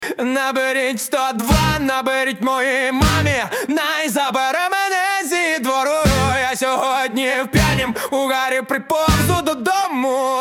Наберіть 102, наберіть моїй мамі, най забере мене зі двору. Я сьогодні в п'янім угарі приповзу додому.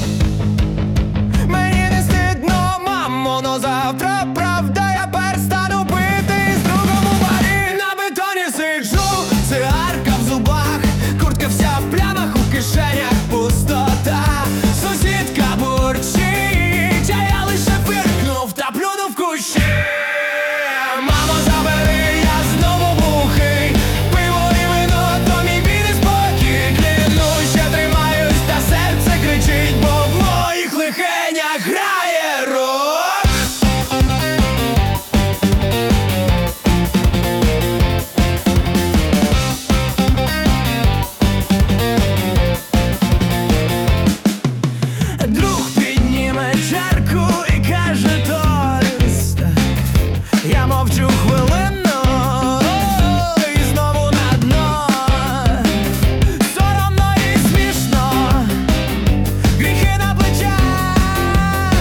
Мені не стидно, мамо, но завтра правда я перестану пити з другом у барі. На бетоні сиджу, цигарка в зубах, куртка вся в плямах, у кишенях пустота. Сусідка бурчить, а я лише фиркнув та плюнув в кущі. Мамо, забери, я знову бухий, пиво і вино, то мій білий спокій. Клянусь, ще тримаюсь, та серце кричить, бо в моїх легенях грає рок. Друг підніме чарку і каже тост. Я мовчу хвилину і знову на дно. Соромно і смішно, гріхи на плечах,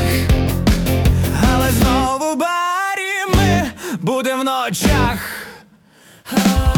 але знову в барі ми будем в ночах.